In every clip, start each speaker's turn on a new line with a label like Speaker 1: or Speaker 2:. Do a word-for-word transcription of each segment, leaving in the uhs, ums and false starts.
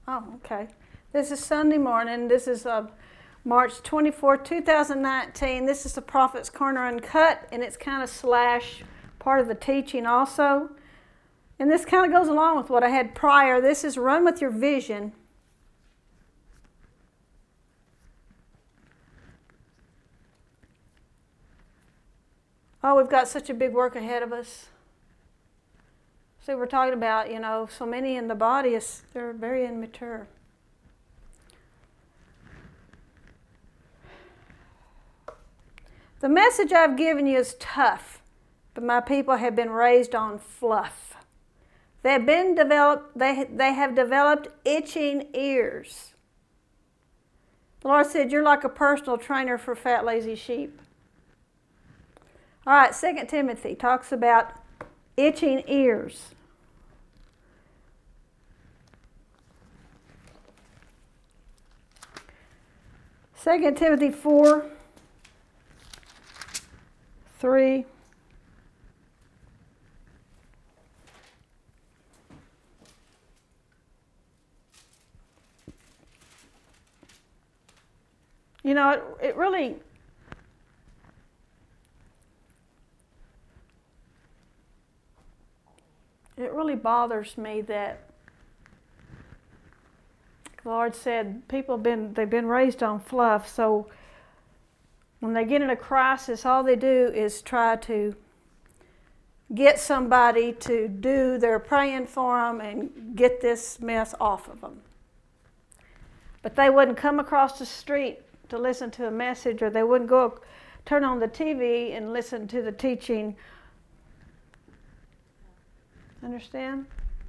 Speaker 1: Oh, okay. This is Sunday morning. This is uh, March twenty-fourth, two thousand nineteen. This is the Prophet's Corner Uncut, and it's kind of slash part of the teaching also. And this kind of goes along with what I had prior. This is Run With Your Vision. Oh, we've got such a big work ahead of us. See, we're talking about, you know, so many in the body, is they're very immature. The message I've given you is tough, but my people have been raised on fluff. They have been developed, they, they have developed itching ears. The Lord said, you're like a personal trainer for fat, lazy sheep. All right, Second Timothy talks about itching ears. Second Timothy four, three. You know, it, it really... It really bothers me that the Lord said people have been, they've been raised on fluff, so when they get in a crisis, all they do is try to get somebody to do their praying for them and get this mess off of them. But they wouldn't come across the street to listen to a message, or they wouldn't go turn on the T V and listen to the teaching. Understand?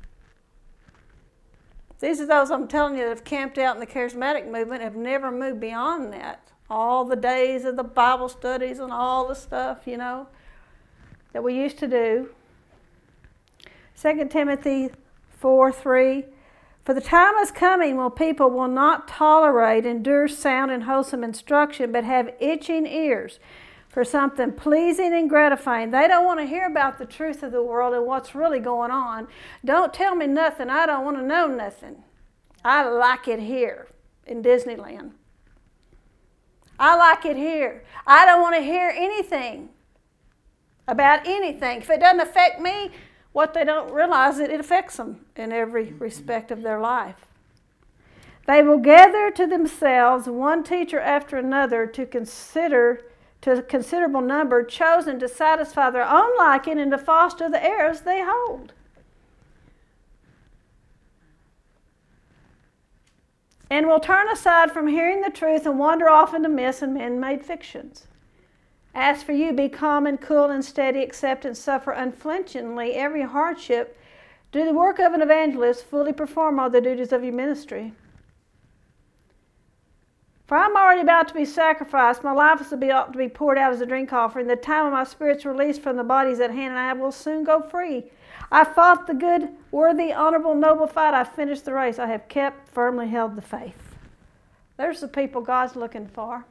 Speaker 1: These are those I'm telling you that have camped out in the charismatic movement, have never moved beyond that. All the days of the Bible studies and all the stuff, you know, that we used to do. Second Timothy four, three. For the time is coming when people will not tolerate, endure sound and wholesome instruction, but have itching ears for something pleasing and gratifying. They don't want to hear about the truth of the world and what's really going on. Don't tell me nothing. I don't want to know nothing. I like it here in Disneyland. I like it here. I don't want to hear anything about anything. If it doesn't affect me, what they don't realize is it affects them in every respect of their life. They will gather to themselves one teacher after another to consider to a considerable number, chosen to satisfy their own liking and to foster the errors they hold. And will turn aside from hearing the truth and wander off into myths and man-made fictions. As for you, be calm and cool and steady, accept and suffer unflinchingly every hardship. Do the work of an evangelist, fully perform all the duties of your ministry. For I'm already about to be sacrificed. My life is to be, to be poured out as a drink offering. The time of my spirit's released from the body is at hand, and I will soon go free. I fought the good, worthy, honorable, noble fight. I finished the race. I have kept, firmly held the faith. There's the people God's looking for.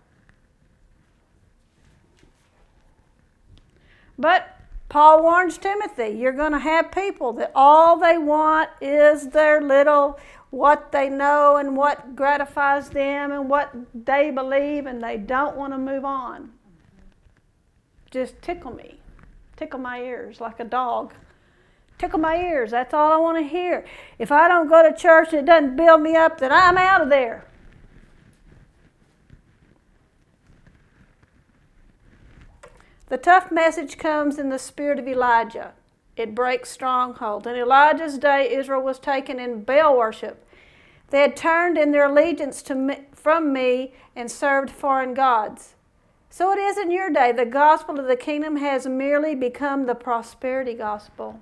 Speaker 1: But Paul warns Timothy, you're going to have people that all they want is their little, what they know and what gratifies them and what they believe, and they don't want to move on. Just tickle me. Tickle my ears like a dog. Tickle my ears. That's all I want to hear. If I don't go to church and it doesn't build me up, then I'm out of there. The tough message comes in the spirit of Elijah. It breaks strongholds. In Elijah's day, Israel was taken in Baal worship. They had turned in their allegiance to me, from me and served foreign gods. So it is in your day. The gospel of the kingdom has merely become the prosperity gospel.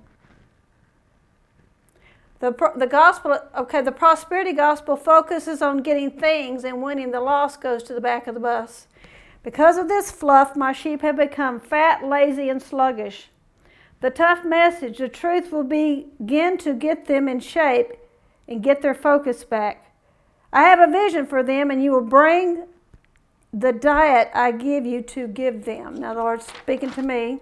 Speaker 1: The, the gospel, okay, the prosperity gospel focuses on getting things, and winning the lost goes to the back of the bus. Because of this fluff, my sheep have become fat, lazy, and sluggish. The tough message, the truth, will begin to get them in shape and get their focus back. I have a vision for them, and you will bring the diet I give you to give them. Now, the Lord's speaking to me.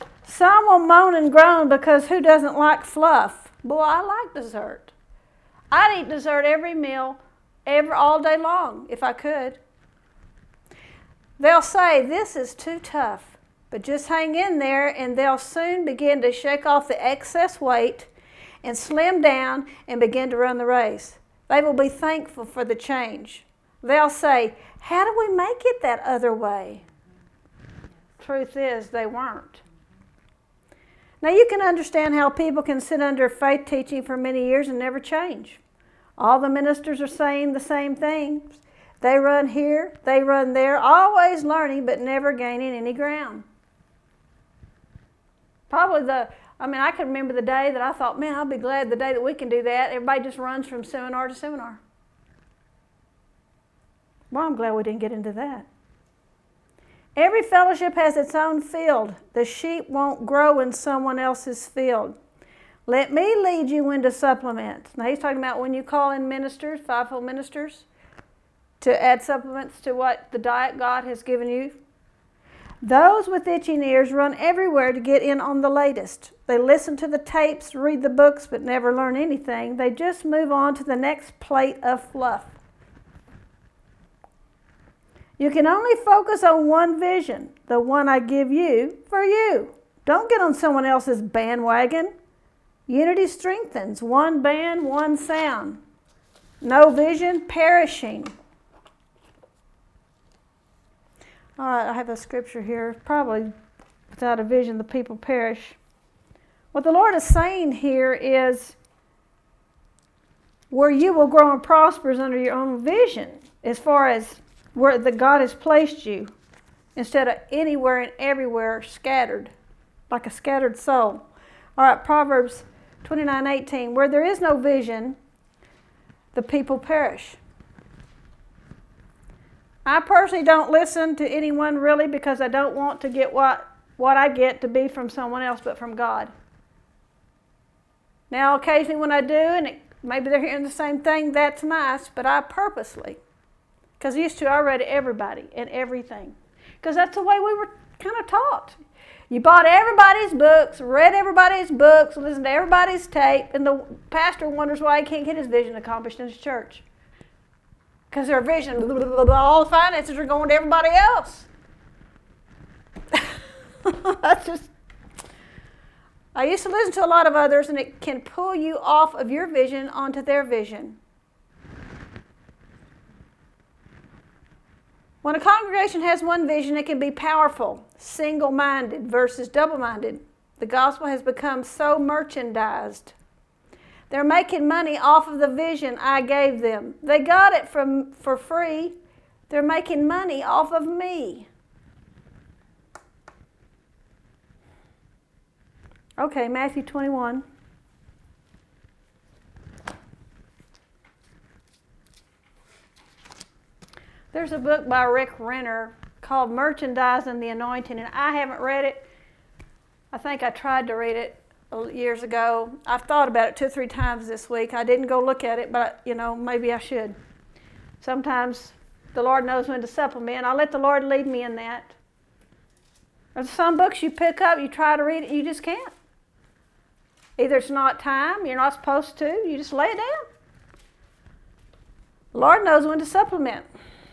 Speaker 1: Some will moan and groan because who doesn't like fluff? Boy, I like dessert. I'd eat dessert every meal, every, all day long, if I could. They'll say, this is too tough, but just hang in there and they'll soon begin to shake off the excess weight and slim down and begin to run the race. They will be thankful for the change. They'll say, how do we make it that other way? Truth is, they weren't. Now you can understand how people can sit under faith teaching for many years and never change. All the ministers are saying the same things. They run here, they run there, always learning but never gaining any ground. Probably the, I mean, I can remember the day that I thought, man, I'll be glad the day that we can do that. Everybody just runs from seminar to seminar. Well, I'm glad we didn't get into that. Every fellowship has its own field. The sheep won't grow in someone else's field. Let me lead you into supplements. Now he's talking about when you call in ministers, fivefold ministers, to add supplements to what the diet God has given you. Those with itching ears run everywhere to get in on the latest. They listen to the tapes, read the books, but never learn anything. They just move on to the next plate of fluff. You can only focus on one vision, the one I give you for you. Don't get on someone else's bandwagon. Unity strengthens. One band, one sound. No vision, perishing. All right, I have a scripture here. Probably without a vision, the people perish. What the Lord is saying here is where you will grow and prosper is under your own vision, as far as where the God has placed you, instead of anywhere and everywhere scattered, like a scattered soul. All right, Proverbs twenty-nine eighteen. Where there is no vision, the people perish. I personally don't listen to anyone really because I don't want to get what, what I get to be from someone else but from God. Now, occasionally when I do, and it, maybe they're hearing the same thing, that's nice, but I purposely, because used to I read everybody and everything, because that's the way we were kind of taught. You bought everybody's books, read everybody's books, listened to everybody's tape, and the pastor wonders why he can't get his vision accomplished in his church. Because their vision, blah, blah, blah, blah, all the finances are going to everybody else. That's just, I used to listen to a lot of others, and it can pull you off of your vision onto their vision. When a congregation has one vision, it can be powerful, single-minded versus double-minded. The gospel has become so merchandised. They're making money off of the vision I gave them. They got it from for free. They're making money off of me. Okay, Matthew twenty-one. There's a book by Rick Renner called Merchandising the Anointing, and I haven't read it. I think I tried to read it years ago. I've thought about it two or three times this week. I didn't go look at it, but, you know, maybe I should. Sometimes the Lord knows when to supplement. I'll let the Lord lead me in that. There's some books you pick up, you try to read it, you just can't. Either it's not time, you're not supposed to, you just lay it down. The Lord knows when to supplement.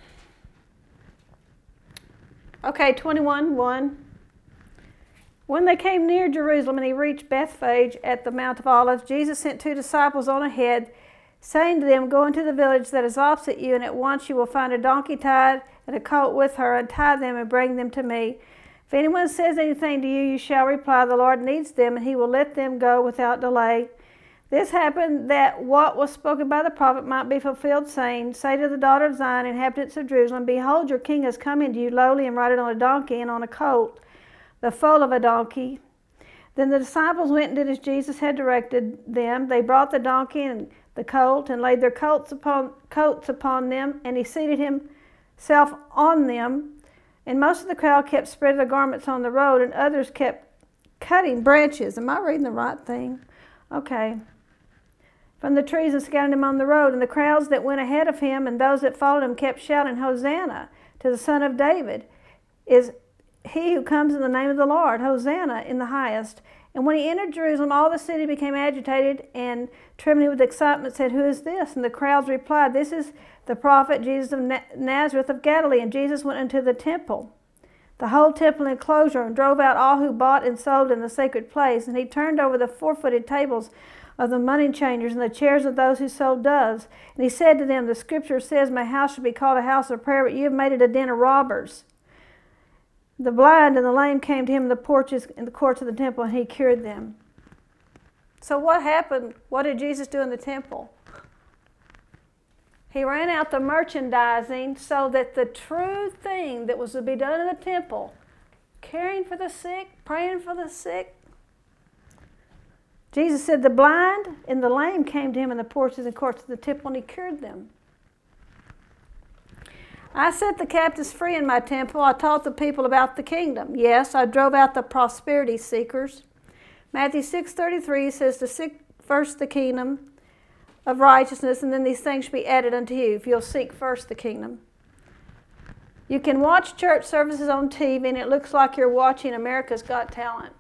Speaker 1: Okay, twenty-one one. When they came near Jerusalem and he reached Bethphage at the Mount of Olives, Jesus sent two disciples on ahead, saying to them, go into the village that is opposite you, and at once you will find a donkey tied and a colt with her. Untie them and bring them to me. If anyone says anything to you, you shall reply, the Lord needs them, and he will let them go without delay. This happened that what was spoken by the prophet might be fulfilled, saying, say to the daughter of Zion, inhabitants of Jerusalem, behold, your king has come into you lowly and riding on a donkey and on a colt, the foal of a donkey. Then the disciples went and did as Jesus had directed them. They brought the donkey and the colt and laid their coats upon, coats upon them, and he seated himself on them. And most of the crowd kept spreading their garments on the road, and others kept cutting branches. Am I reading the right thing? Okay. From the trees and scattering them on the road. And the crowds that went ahead of him and those that followed him kept shouting, Hosanna to the Son of David. Is he who comes in the name of the Lord, Hosanna in the highest. And when he entered Jerusalem, all the city became agitated and trembling with excitement said, "Who is this?" And the crowds replied, "This is the prophet Jesus of Nazareth of Galilee." And Jesus went into the temple, the whole temple enclosure, and drove out all who bought and sold in the sacred place. And he turned over the four-footed tables of the money changers and the chairs of those who sold doves. And he said to them, "The scripture says, 'My house shall be called a house of prayer,' but you have made it a den of robbers." The blind and the lame came to him in the porches in the courts of the temple, and he cured them. So what happened? What did Jesus do in the temple? He ran out the merchandising so that the true thing that was to be done in the temple, caring for the sick, praying for the sick. Jesus said the blind and the lame came to him in the porches and courts of the temple, and he cured them. I set the captives free in my temple. I taught the people about the kingdom. Yes, I drove out the prosperity seekers. Matthew six thirty-three says to seek first the kingdom of righteousness, and then these things shall be added unto you if you'll seek first the kingdom. You can watch church services on T V, and it looks like you're watching America's Got Talent.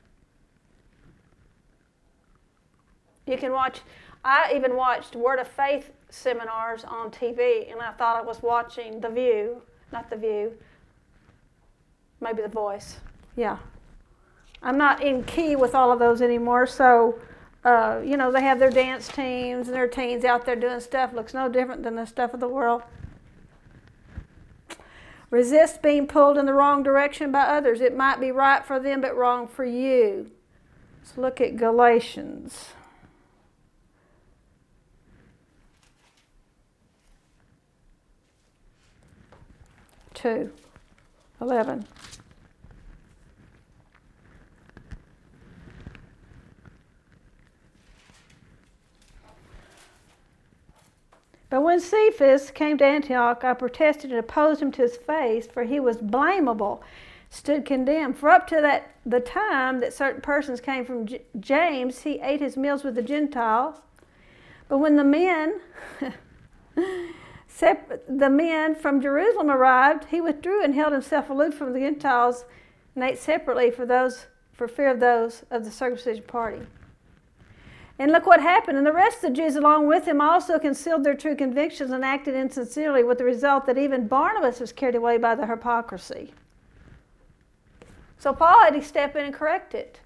Speaker 1: You can watch, I even watched Word of Faith seminars on T V, and I thought I was watching The View, not The View, maybe The Voice. Yeah. I'm not in key with all of those anymore, so, uh, you know, they have their dance teams and their teens out there doing stuff. Looks no different than the stuff of the world. Resist being pulled in the wrong direction by others. It might be right for them, but wrong for you. Let's look at Galatians. two, eleven. But when Cephas came to Antioch, I protested and opposed him to his face, for he was blamable, stood condemned. For up to that the time that certain persons came from J- James, he ate his meals with the Gentiles. But when the men the men from Jerusalem arrived, he withdrew and held himself aloof from the Gentiles and ate separately for those for fear of those of the circumcision party. And look what happened. And the rest of the Jews along with him also concealed their true convictions and acted insincerely, with the result that even Barnabas was carried away by the hypocrisy. So Paul had to step in and correct it.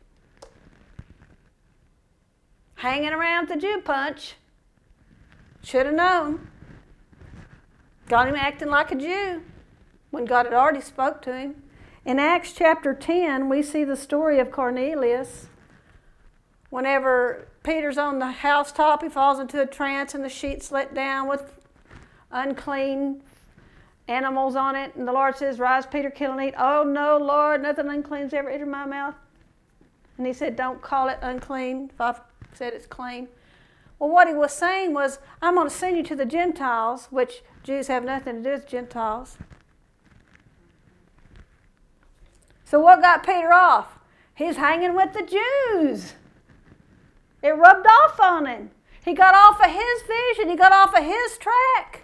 Speaker 1: Hanging around the Jew punch. Should have known. Got him acting like a Jew when God had already spoke to him. In Acts chapter ten, we see the story of Cornelius. Whenever Peter's on the housetop, he falls into a trance and the sheet's let down with unclean animals on it. And the Lord says, "Rise, Peter, kill and eat." "Oh, no, Lord, nothing unclean's ever entered my mouth." And he said, "Don't call it unclean if I've said it's clean." Well, what he was saying was, I'm going to send you to the Gentiles, which Jews have nothing to do with Gentiles. So what got Peter off? He's hanging with the Jews. It rubbed off on him. He got off of his vision. He got off of his track.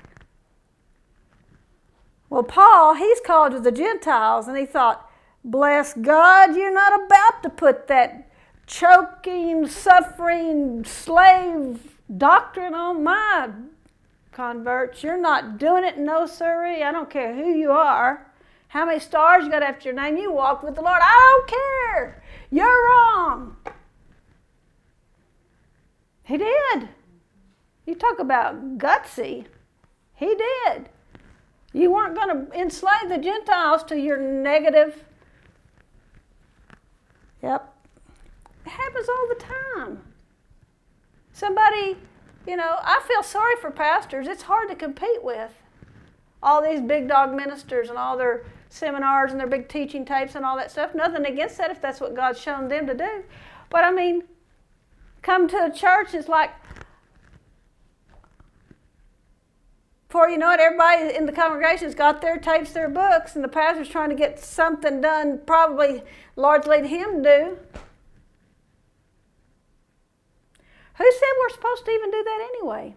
Speaker 1: Well, Paul, he's called to the Gentiles, and he thought, bless God, you're not about to put that choking, suffering, slave doctrine on my converts. You're not doing it, no sirree. I don't care who you are. How many stars you got after your name? You walked with the Lord. I don't care. You're wrong. He did. You talk about gutsy. He did. You weren't going to enslave the Gentiles to your negative. Yep. It happens all the time. Somebody, you know, I feel sorry for pastors. It's hard to compete with all these big dog ministers and all their seminars and their big teaching tapes and all that stuff. Nothing against that if that's what God's shown them to do. But I mean, come to a church, it's like, before you know it, everybody in the congregation's got their tapes, their books, and the pastor's trying to get something done probably Lord's leading him to do. Who said we're supposed to even do that anyway?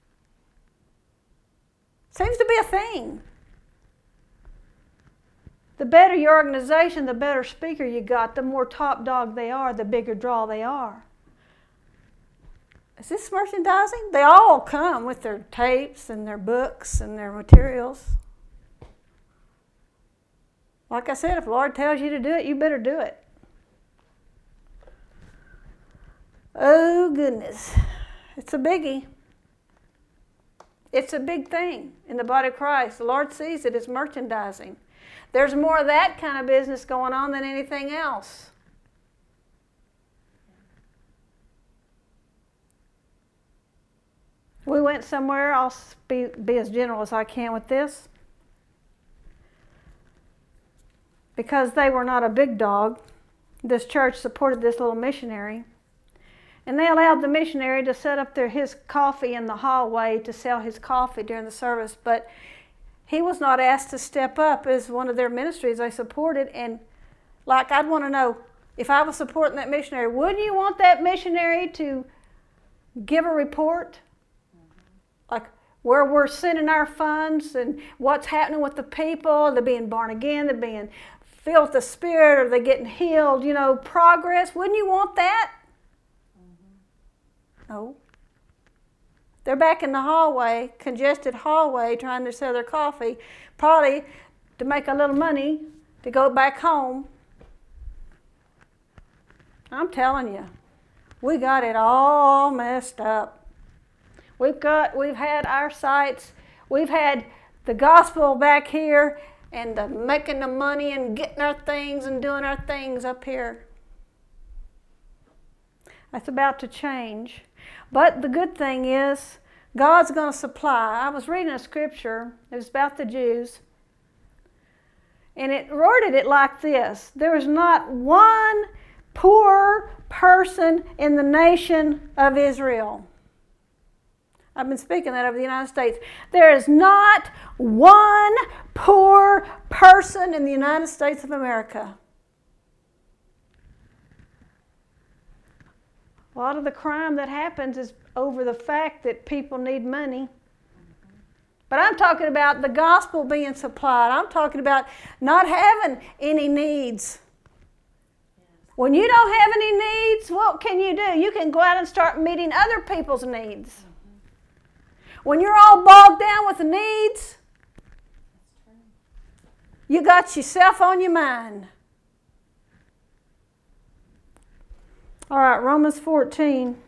Speaker 1: Seems to be a thing. The better your organization, the better speaker you got, the more top dog they are, the bigger draw they are. Is this merchandising? They all come with their tapes and their books and their materials. Like I said, if the Lord tells you to do it, you better do it. Oh, goodness. It's a biggie. It's a big thing in the body of Christ. The Lord sees it as merchandising. There's more of that kind of business going on than anything else. We went somewhere, I'll be, be as general as I can with this. Because they were not a big dog, this church supported this little missionary. And they allowed the missionary to set up their, his coffee in the hallway to sell his coffee during the service. But he was not asked to step up as one of their ministries they supported. And like, I'd want to know, if I was supporting that missionary, wouldn't you want that missionary to give a report? Like where we're sending our funds and what's happening with the people. They're being born again, they're being filled with the Spirit, or they're getting healed, you know, progress. Wouldn't you want that? Mm-hmm. No. They're back in the hallway, congested hallway, trying to sell their coffee, probably to make a little money to go back home. I'm telling you, we got it all messed up. We've got, we've had our sites, we've had the gospel back here, and the making the money and getting our things and doing our things up here. That's about to change. But the good thing is, God's going to supply. I was reading a scripture, it was about the Jews, and it worded it like this: there was not one poor person in the nation of Israel. I've been speaking that over the United States. There is not one poor person in the United States of America. A lot of the crime that happens is over the fact that people need money. But I'm talking about the gospel being supplied. I'm talking about not having any needs. When you don't have any needs, what can you do? You can go out and start meeting other people's needs. When you're all bogged down with the needs, you got yourself on your mind. All right, Romans fourteen.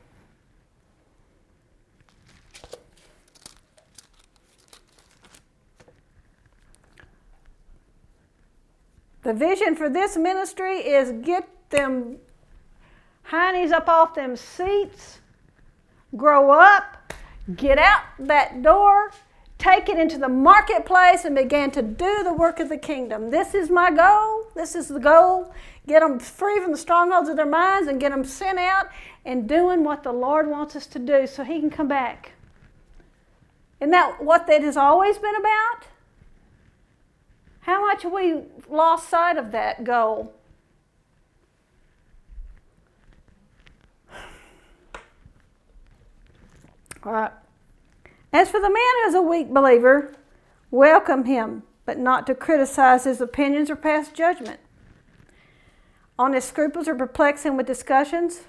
Speaker 1: The vision for this ministry is get them heinies up off them seats, grow up, get out that door, take it into the marketplace, and begin to do the work of the kingdom. This is my goal. This is the goal. Get them free from the strongholds of their minds and get them sent out and doing what the Lord wants us to do so He can come back. Isn't that what that has always been about? How much have we lost sight of that goal? All right. As for the man who is a weak believer, welcome him, but not to criticize his opinions or pass judgment on his scruples or perplex him with discussions.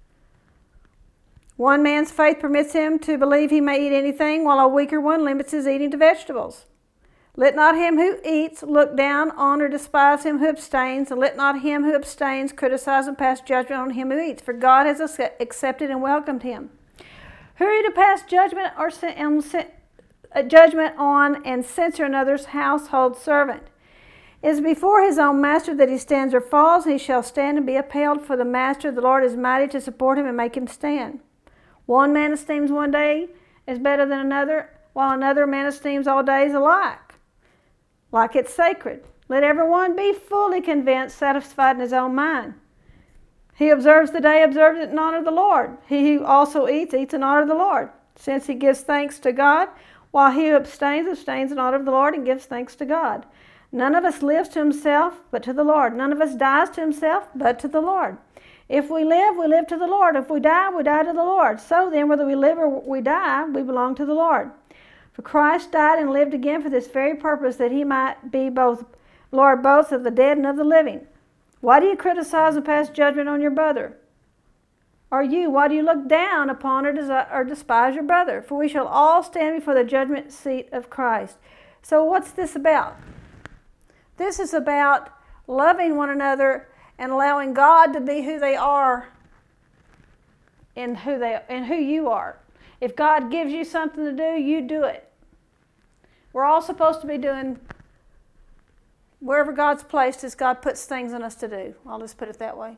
Speaker 1: One man's faith permits him to believe he may eat anything, while a weaker one limits his eating to vegetables. Let not him who eats look down on or despise him who abstains, and let not him who abstains criticize and pass judgment on him who eats, for God has accepted and welcomed him. Who are you to pass judgment or judgment on and censure another's household servant? It is before his own master that he stands or falls, and he shall stand and be upheld, for the master, the Lord, is mighty to support him and make him stand. One man esteems one day as better than another, while another man esteems all days alike, like it's sacred. Let everyone be fully convinced, satisfied in his own mind. He observes the day, observes it in honor of the Lord. He who also eats, eats in honor of the Lord, since he gives thanks to God, while he who abstains, abstains in honor of the Lord and gives thanks to God. None of us lives to himself, but to the Lord. None of us dies to himself, but to the Lord. If we live, we live to the Lord. If we die, we die to the Lord. So then, whether we live or we die, we belong to the Lord. For Christ died and lived again for this very purpose, that he might be both Lord, both of the dead and of the living. Why do you criticize and pass judgment on your brother? Or you, why do you look down upon or, desi- or despise your brother? For we shall all stand before the judgment seat of Christ. So what's this about? This is about loving one another and allowing God to be who they are in who they in who you are. If God gives you something to do, you do it. We're all supposed to be doing wherever God's placed us, God puts things in us to do. I'll just put it that way.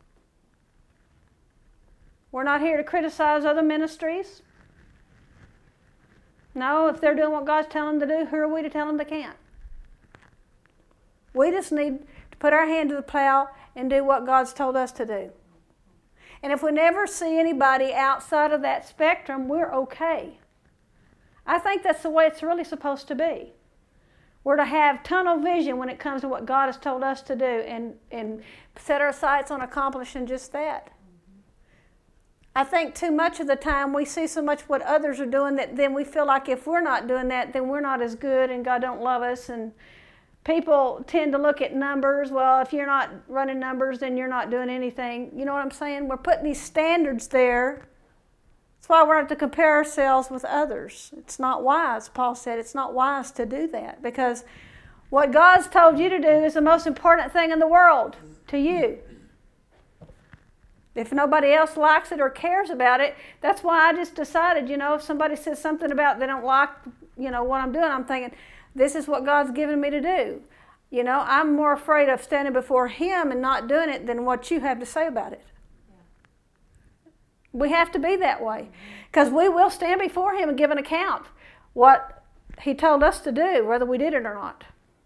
Speaker 1: We're not here to criticize other ministries. No, if they're doing what God's telling them to do, who are we to tell them they can't? We just need to put our hand to the plow and do what God's told us to do. And if we never see anybody outside of that spectrum, we're okay. I think that's the way it's really supposed to be. We're to have tunnel vision when it comes to what God has told us to do and, and set our sights on accomplishing just that. I think too much of the time we see so much what others are doing that then we feel like if we're not doing that, then we're not as good and God don't love us. And people tend to look at numbers. Well, if you're not running numbers, then you're not doing anything. You know what I'm saying? We're putting these standards there. That's why we're not to compare ourselves with others. It's not wise, Paul said. It's not wise to do that because what God's told you to do is the most important thing in the world to you. If nobody else likes it or cares about it, that's why I just decided, you know, if somebody says something about they don't like, you know, what I'm doing, I'm thinking, this is what God's given me to do. You know, I'm more afraid of standing before Him and not doing it than what you have to say about it. We have to be that way because we will stand before Him and give an account what He told us to do, whether we did it or not.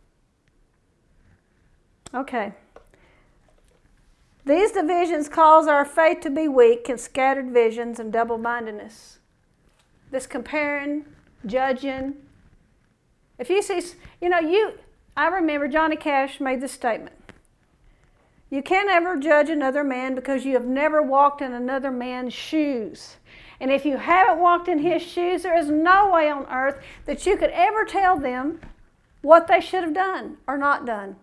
Speaker 1: Okay. These divisions cause our faith to be weak and scattered visions and double-mindedness. This comparing, judging. If you see, you know, you, I remember Johnny Cash made this statement. You can't ever judge another man because you have never walked in another man's shoes. And if you haven't walked in his shoes, there is no way on earth that you could ever tell them what they should have done or not done.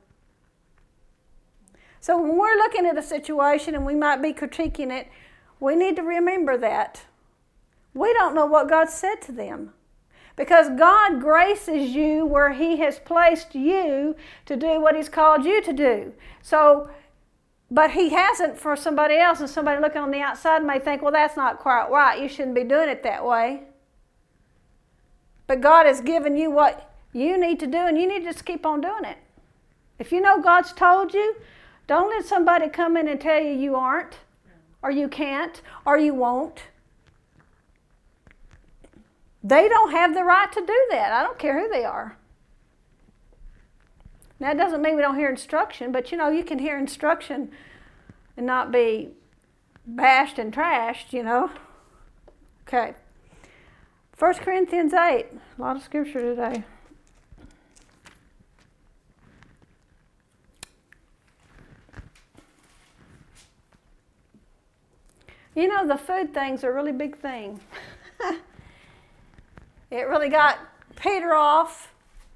Speaker 1: So when we're looking at a situation and we might be critiquing it, we need to remember that. We don't know what God said to them. Because God graces you where He has placed you to do what He's called you to do. So, but He hasn't for somebody else, and somebody looking on the outside may think, well, that's not quite right. You shouldn't be doing it that way. But God has given you what you need to do, and you need to just keep on doing it. If you know God's told you, don't let somebody come in and tell you you aren't, or you can't, or you won't. They don't have the right to do that. I don't care who they are. Now, it doesn't mean we don't hear instruction, but you know, you can hear instruction and not be bashed and trashed, you know. Okay. First Corinthians eight. A lot of scripture today. You know, the food thing's a really big thing. It really got Peter off.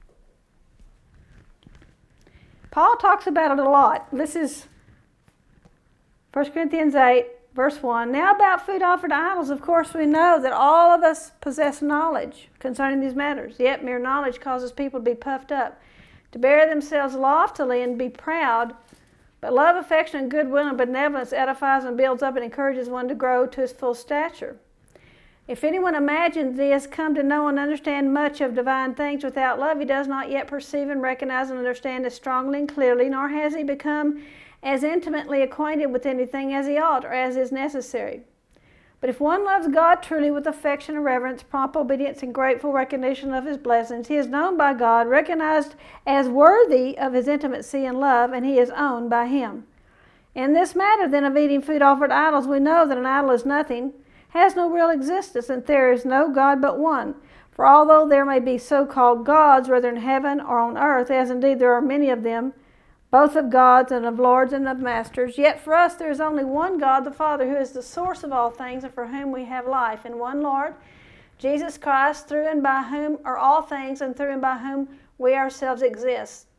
Speaker 1: Paul talks about it a lot. This is First Corinthians eight, verse one. Now about food offered to idols, of course we know that all of us possess knowledge concerning these matters. Yet mere knowledge causes people to be puffed up, to bear themselves loftily and be proud. But love, affection, and goodwill and benevolence edifies and builds up and encourages one to grow to his full stature. If anyone imagines he has come to know and understand much of divine things without love, he does not yet perceive and recognize and understand as strongly and clearly, nor has he become as intimately acquainted with anything as he ought or as is necessary. But if one loves God truly with affection and reverence, prompt obedience, and grateful recognition of His blessings, he is known by God, recognized as worthy of His intimacy and love, and he is owned by Him. In this matter, then, of eating food offered to idols, we know that an idol is nothing, has no real existence, and there is no God but one. For although there may be so-called gods, whether in heaven or on earth, as indeed there are many of them, both of gods and of lords and of masters, yet for us there is only one God, the Father, who is the source of all things and for whom we have life, and one Lord, Jesus Christ, through and by whom are all things and through and by whom we ourselves exist.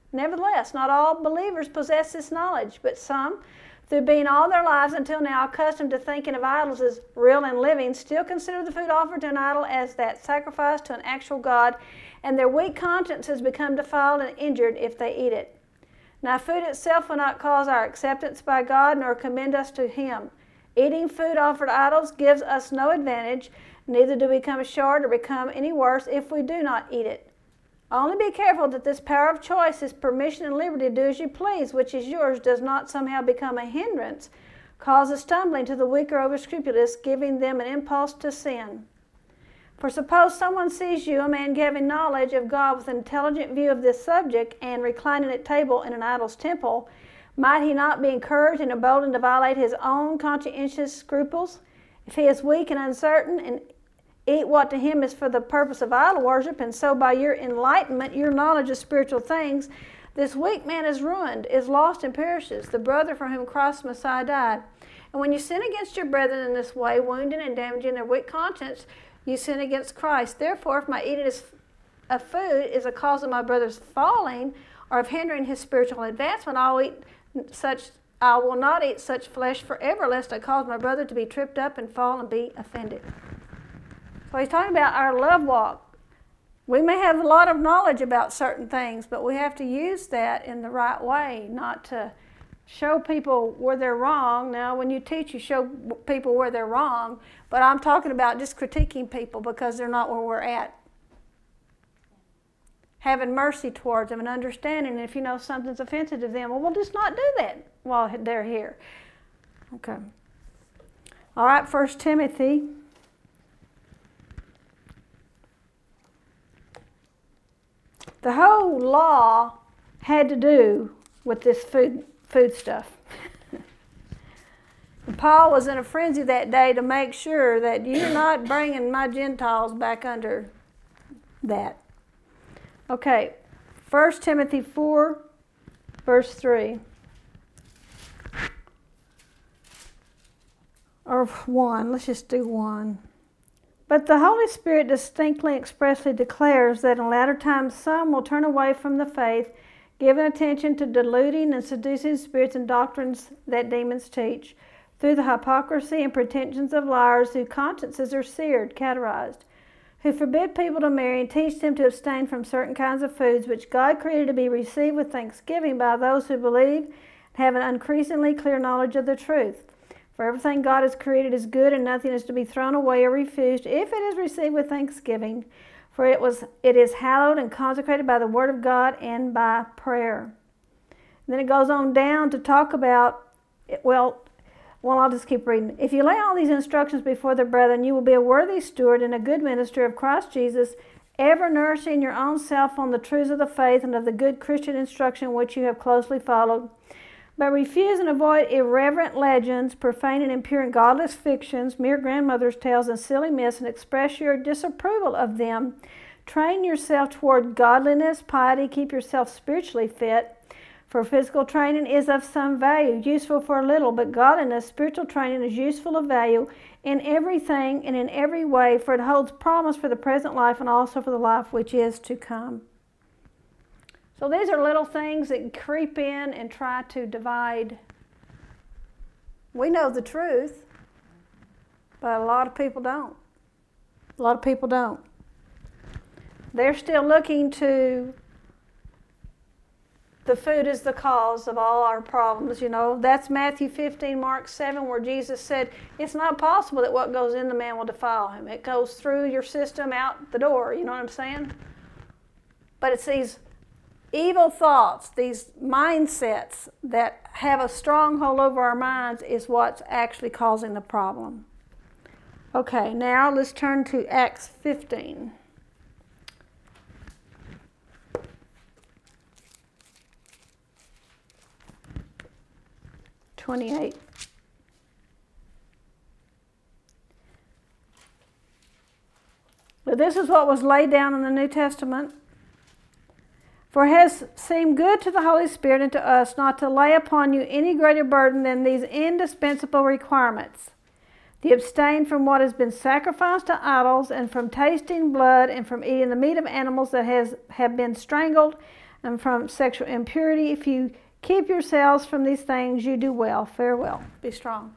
Speaker 1: Nevertheless, not all believers possess this knowledge, but some, through being all their lives until now accustomed to thinking of idols as real and living, still consider the food offered to an idol as that sacrifice to an actual God, and their weak consciences become defiled and injured if they eat it. Now, food itself will not cause our acceptance by God nor commend us to Him. Eating food offered to idols gives us no advantage, neither do we come short or become any worse if we do not eat it. Only be careful that this power of choice, this permission and liberty to do as you please, which is yours, does not somehow become a hindrance, cause a stumbling to the weak or overscrupulous, giving them an impulse to sin. For suppose someone sees you, a man having knowledge of God with an intelligent view of this subject, and reclining at table in an idol's temple, might he not be encouraged and emboldened to violate his own conscientious scruples? If he is weak and uncertain, and eat what to him is for the purpose of idol worship, and so by your enlightenment, your knowledge of spiritual things, this weak man is ruined, is lost and perishes, the brother for whom Christ Messiah died. And when you sin against your brethren in this way, wounding and damaging their weak conscience, you sin against Christ. Therefore, if my eating of food is a cause of my brother's falling, or of hindering his spiritual advancement, I'll eat such I will not eat such flesh forever, lest I cause my brother to be tripped up and fall and be offended. So he's talking about our love walk. We may have a lot of knowledge about certain things, but we have to use that in the right way, not to show people where they're wrong. Now, when you teach, you show people where they're wrong, but I'm talking about just critiquing people because they're not where we're at. Having mercy towards them and understanding, and if you know something's offensive to them, well, we'll just not do that while they're here. Okay. All right, First Timothy. The whole law had to do with this food, food stuff. And Paul was in a frenzy that day to make sure that you're not bringing my Gentiles back under that. Okay, First Timothy four, verse three. Or one, let's just do one. But the Holy Spirit distinctly expressly declares that in latter times some will turn away from the faith, giving attention to deluding and seducing spirits and doctrines that demons teach, through the hypocrisy and pretensions of liars whose consciences are seared, cauterized, who forbid people to marry and teach them to abstain from certain kinds of foods which God created to be received with thanksgiving by those who believe and have an increasingly clear knowledge of the truth. For everything God has created is good, and nothing is to be thrown away or refused if it is received with thanksgiving. For it was it is hallowed and consecrated by the word of God and by prayer. And then it goes on down to talk about, well, well, I'll just keep reading. If you lay all these instructions before the brethren, you will be a worthy steward and a good minister of Christ Jesus, ever nourishing your own self on the truths of the faith and of the good Christian instruction which you have closely followed. But refuse and avoid irreverent legends, profane and impure and godless fictions, mere grandmother's tales and silly myths, and express your disapproval of them. Train yourself toward godliness, piety, keep yourself spiritually fit. For physical training is of some value, useful for a little, but godliness, spiritual training, is useful of value in everything and in every way, for it holds promise for the present life and also for the life which is to come. So these are little things that creep in and try to divide. We know the truth, but a lot of people don't. A lot of people don't. They're still looking to the food is the cause of all our problems, you know. That's Matthew fifteen, Mark seven, where Jesus said, it's not possible that what goes in the man will defile him. It goes through your system, out the door, you know what I'm saying? But it's these evil thoughts, these mindsets that have a stronghold over our minds is what's actually causing the problem. Okay, now let's turn to Acts fifteen. twenty-eight. But this is what was laid down in the New Testament. For it has seemed good to the Holy Spirit and to us not to lay upon you any greater burden than these indispensable requirements: to abstain from what has been sacrificed to idols, and from tasting blood, and from eating the meat of animals that has have been strangled, and from sexual impurity. If you keep yourselves from these things, you do well. Farewell. Be strong.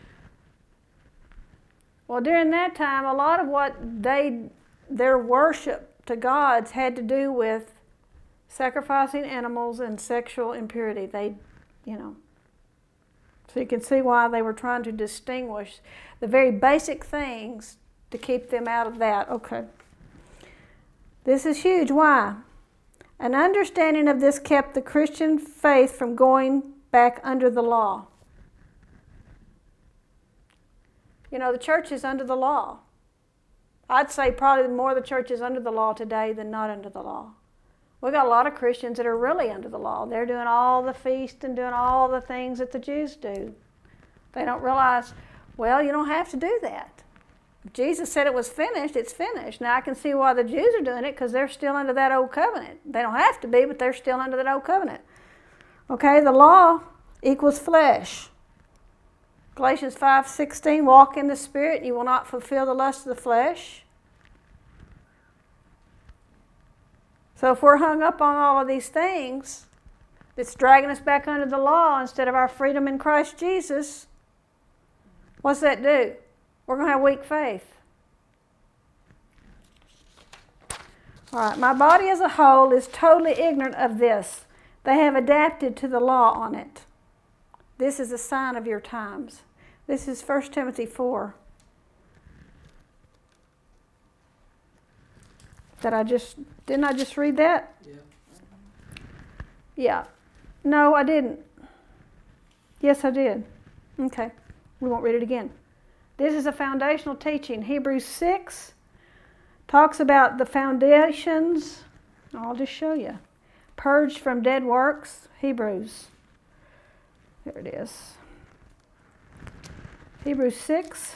Speaker 1: Well, during that time, a lot of what they, their worship to gods had to do with sacrificing animals and sexual impurity. They, you know. So you can see why they were trying to distinguish the very basic things to keep them out of that. Okay. This is huge. Why? An understanding of this kept the Christian faith from going back under the law. You know, the church is under the law. I'd say probably more the church is under the law today than not under the law. We've got a lot of Christians that are really under the law. They're doing all the feast and doing all the things that the Jews do. They don't realize, well, you don't have to do that. If Jesus said it was finished, it's finished. Now I can see why the Jews are doing it, because they're still under that old covenant. They don't have to be, but they're still under that old covenant. Okay, the law equals flesh. Galatians five sixteen, walk in the Spirit, you will not fulfill the lust of the flesh. So if we're hung up on all of these things that's dragging us back under the law instead of our freedom in Christ Jesus, what's that do? We're going to have weak faith. All right, my body as a whole is totally ignorant of this. They have adapted to the law on it. This is a sign of your times. This is First Timothy four. That I just, didn't I just read that?
Speaker 2: Yeah.
Speaker 1: Yeah. No, I didn't. Yes, I did. Okay. We won't read it again. This is a foundational teaching. Hebrews six talks about the foundations. I'll just show you. Purged from dead works. Hebrews. There it is. Hebrews six.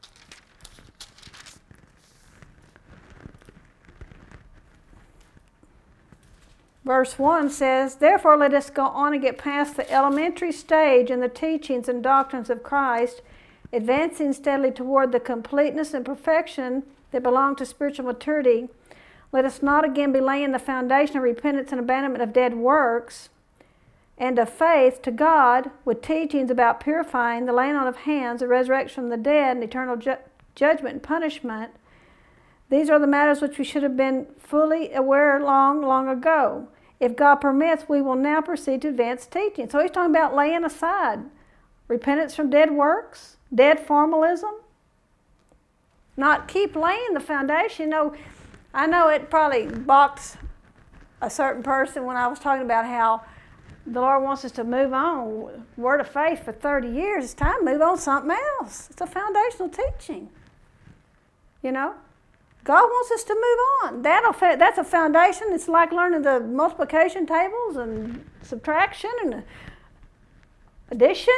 Speaker 1: Verse one says, therefore let us go on and get past the elementary stage in the teachings and doctrines of Christ, advancing steadily toward the completeness and perfection that belong to spiritual maturity. Let us not again be laying the foundation of repentance and abandonment of dead works and of faith to God, with teachings about purifying, the laying on of hands, the resurrection from the dead, and eternal ju- judgment and punishment. These are the matters which we should have been fully aware long, long ago. If God permits, we will now proceed to advanced teaching. So he's talking about laying aside repentance from dead works, dead formalism. Not keep laying the foundation. You know, I know it probably balked a certain person when I was talking about how the Lord wants us to move on. Word of faith for thirty years. It's time to move on to something else. It's a foundational teaching. You know? God wants us to move on. That'll, that's a foundation. It's like learning the multiplication tables and subtraction and addition.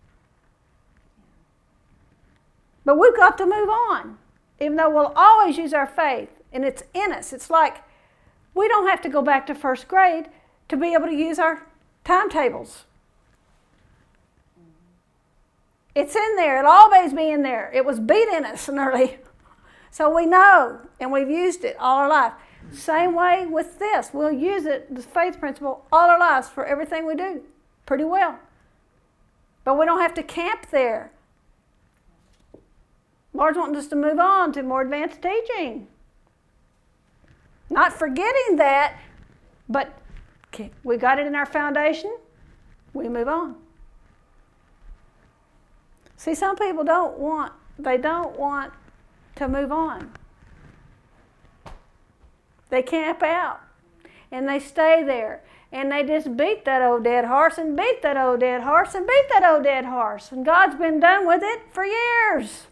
Speaker 1: But we've got to move on, even though we'll always use our faith, and it's in us. It's like we don't have to go back to first grade to be able to use our timetables. It's in there. It'll always be in there. It was beat in us early. So we know, and we've used it all our life. Same way with this. We'll use it, the faith principle, all our lives for everything we do pretty well. But we don't have to camp there. Lord's wanting us to move on to more advanced teaching. Not forgetting that, but we got it in our foundation, we move on. See, some people don't want, they don't want to move on. They camp out and they stay there and they just beat that old dead horse and beat that old dead horse and beat that old dead horse. And God's been done with it for years.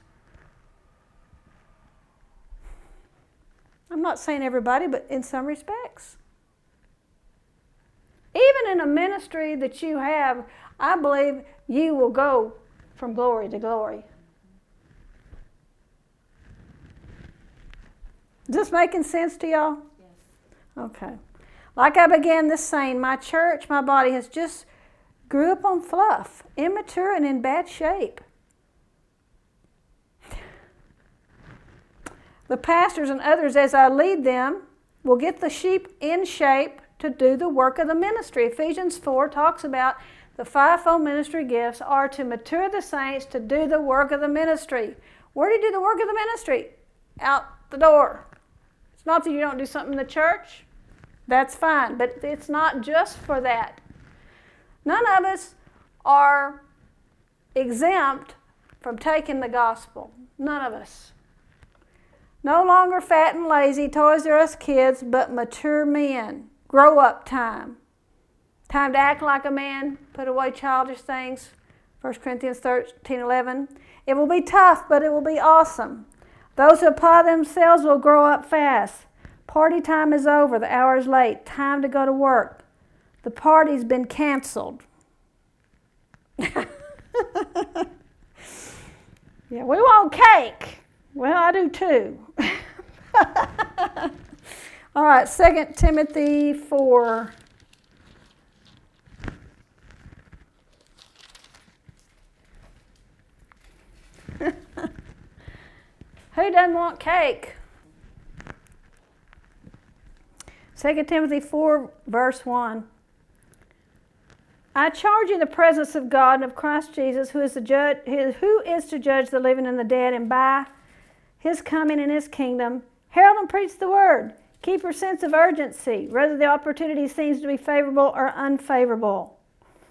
Speaker 1: I'm not saying everybody, but in some respects. Even in a ministry that you have, I believe you will go from glory to glory. Is this making sense to y'all?
Speaker 2: Yes.
Speaker 1: Okay. Like I began this saying, my church, my body has just grew up on fluff, immature and in bad shape. The pastors and others, as I lead them, will get the sheep in shape to do the work of the ministry. Ephesians four talks about the fivefold ministry gifts are to mature the saints to do the work of the ministry. Where do you do the work of the ministry? Out the door. It's not that you don't do something in the church. That's fine, but it's not just for that. None of us are exempt from taking the gospel. None of us. No longer fat and lazy, Toys R Us kids, but mature men. Grow up time. Time to act like a man, put away childish things. First Corinthians thirteen eleven. It will be tough, but it will be awesome. Those who apply themselves will grow up fast. Party time is over. The hour is late. Time to go to work. The party's been canceled. Yeah, we want cake. Well, I do too. All right, Second Timothy four. Who doesn't want cake? Second Timothy four, verse one. I charge you in the presence of God and of Christ Jesus, who is, the judge, who is to judge the living and the dead, and by his coming in his kingdom, herald and preach the word. Keep your sense of urgency, whether the opportunity seems to be favorable or unfavorable.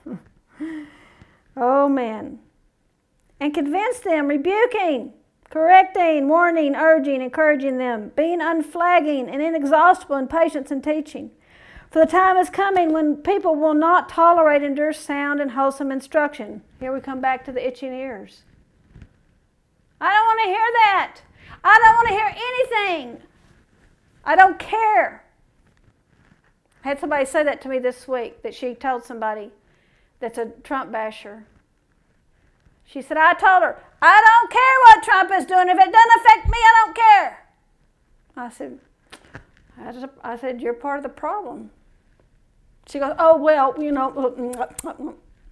Speaker 1: Oh, man. And convince them, rebuking, correcting, warning, urging, encouraging them, being unflagging and inexhaustible in patience and teaching. For the time is coming when people will not tolerate and endure sound and wholesome instruction. Here we come back to the itching ears. I don't want to hear that. I don't want to hear anything. I don't care. I had somebody say that to me this week, that she told somebody that's a Trump basher. She said, I told her, I don't care what Trump is doing. If it doesn't affect me, I don't care. I said, I, just, I said, you're part of the problem. She goes, oh, well, you know.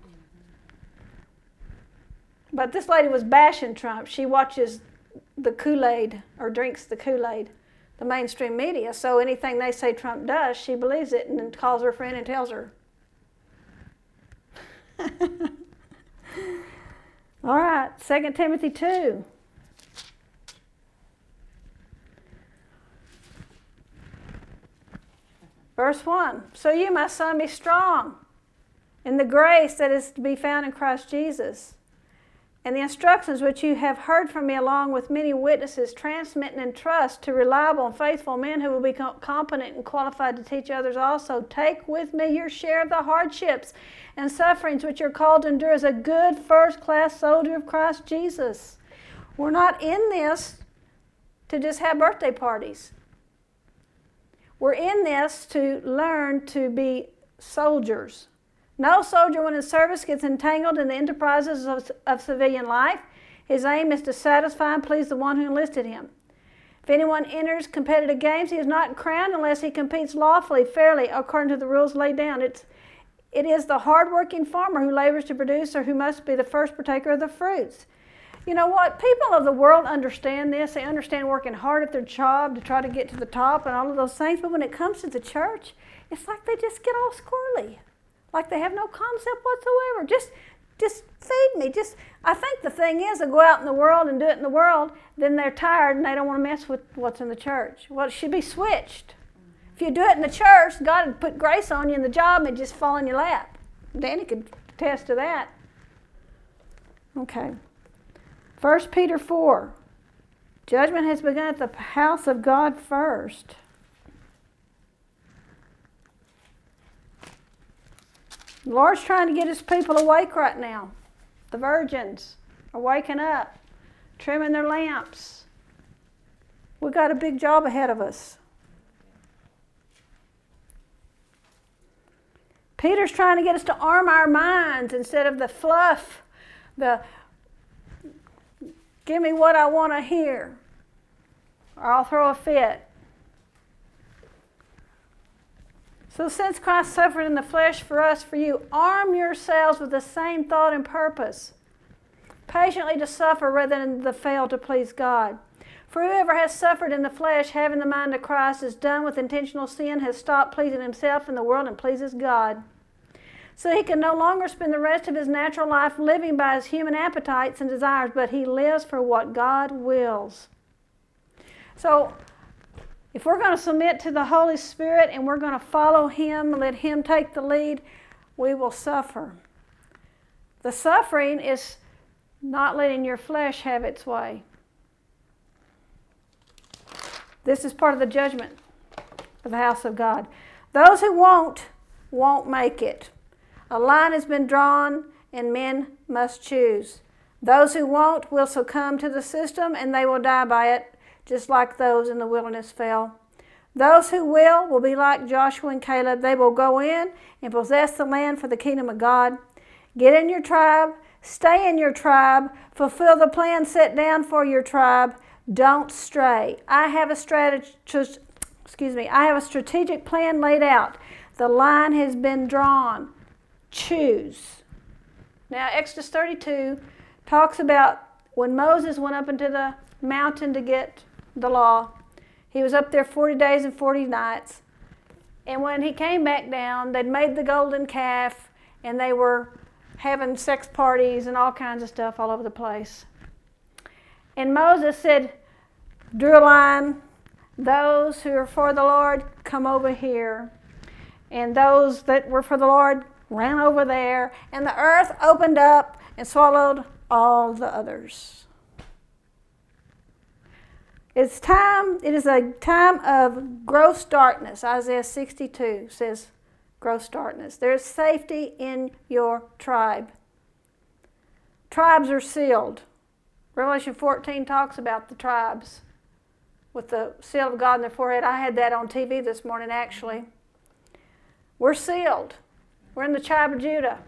Speaker 1: But this lady was bashing Trump. She watches the Kool-Aid, or drinks the Kool-Aid, the mainstream media. So anything they say Trump does, she believes it and then calls her friend and tells her. All right, Second Timothy two. Verse one. So you, my son, be strong in the grace that is to be found in Christ Jesus. And the instructions which you have heard from me along with many witnesses, transmit and entrust to reliable and faithful men who will be competent and qualified to teach others also. Take with me your share of the hardships and sufferings which you're called to endure as a good first-class soldier of Christ Jesus. We're not in this to just have birthday parties. We're in this to learn to be soldiers. No soldier when in service gets entangled in the enterprises of, of civilian life. His aim is to satisfy and please the one who enlisted him. If anyone enters competitive games, he is not crowned unless he competes lawfully, fairly, according to the rules laid down. It's, it is the hard-working farmer who labors to produce, or who must be the first partaker of the fruits. You know what? People of the world understand this. They understand working hard at their job to try to get to the top and all of those things. But when it comes to the church, it's like they just get all squirrely. Like they have no concept whatsoever. Just, just feed me. Just, I think the thing is, they go out in the world and do it in the world, then they're tired and they don't want to mess with what's in the church. Well, it should be switched. If you do it in the church, God would put grace on you in the job and it just fall in your lap. Danny could attest to that. Okay. First Peter four. Judgment has begun at the house of God first. The Lord's trying to get his people awake right now. The virgins are waking up, trimming their lamps. We've got a big job ahead of us. Peter's trying to get us to arm our minds instead of the fluff, the give me what I want to hear, or I'll throw a fit. So since Christ suffered in the flesh for us, for you, arm yourselves with the same thought and purpose, patiently to suffer rather than to fail to please God. For whoever has suffered in the flesh, having the mind of Christ, is done with intentional sin, has stopped pleasing himself in the world and pleases God. So he can no longer spend the rest of his natural life living by his human appetites and desires, but he lives for what God wills. So if we're going to submit to the Holy Spirit and we're going to follow him, let him take the lead, we will suffer. The suffering is not letting your flesh have its way. This is part of the judgment of the house of God. Those who won't, won't make it. A line has been drawn and men must choose. Those who won't will succumb to the system and they will die by it, just like those in the wilderness fell. Those who will will be like Joshua and Caleb. They will go in and possess the land for the kingdom of God. Get in your tribe, stay in your tribe, fulfill the plan set down for your tribe. Don't stray. I have a strategy, excuse me, I have a strategic plan laid out. The line has been drawn. Choose. Now, Exodus thirty-two talks about when Moses went up into the mountain to get the law. He was up there forty days and forty nights. And when he came back down, they'd made the golden calf and they were having sex parties and all kinds of stuff all over the place. And Moses said, drew a line, those who are for the Lord, come over here. And those that were for the Lord ran over there. And the earth opened up and swallowed all the others. It's time, it is a time of gross darkness. Isaiah sixty-two says gross darkness. There's safety in your tribe. Tribes are sealed. Revelation fourteen talks about the tribes with the seal of God in their forehead. I had that on T V this morning, actually. We're sealed. We're in the tribe of Judah.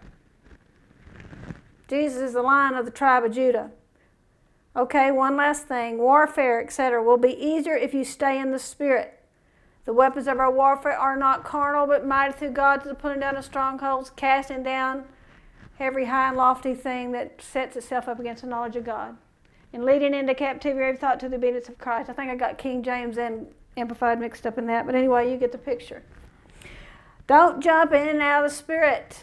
Speaker 1: Jesus is the Lion of the tribe of Judah. Okay, one last thing. Warfare, et cetera will be easier if you stay in the Spirit. The weapons of our warfare are not carnal, but mighty through God to the pulling down of strongholds, casting down every high and lofty thing that sets itself up against the knowledge of God, and leading into captivity every thought to the obedience of Christ. I think I got King James and Amplified mixed up in that, but anyway, you get the picture. Don't jump in and out of the Spirit.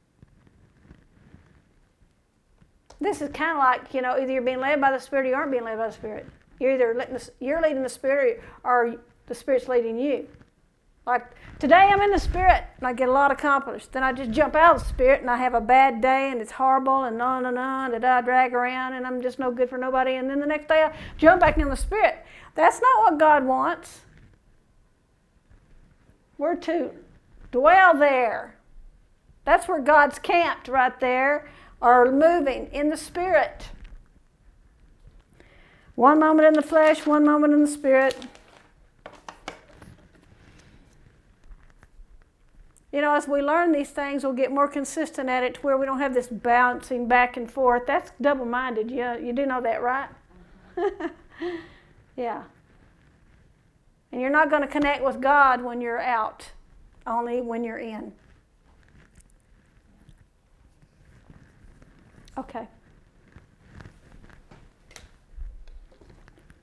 Speaker 1: This is kind of like, you know, either you're being led by the Spirit or you aren't being led by the Spirit. You're either letting the, you're leading the Spirit or the Spirit's leading you. Like, today I'm in the Spirit and I get a lot accomplished. Then I just jump out of the Spirit and I have a bad day and it's horrible and on and on and I drag around and I'm just no good for nobody. And then the next day I jump back in the Spirit. That's not what God wants. We're to dwell there. That's where God's camped, right there, or moving in the Spirit. One moment in the flesh, one moment in the Spirit. You know, as we learn these things, we'll get more consistent at it to where we don't have this bouncing back and forth. That's double-minded. You, you do know that, right? Yeah. And you're not going to connect with God when you're out, only when you're in. Okay.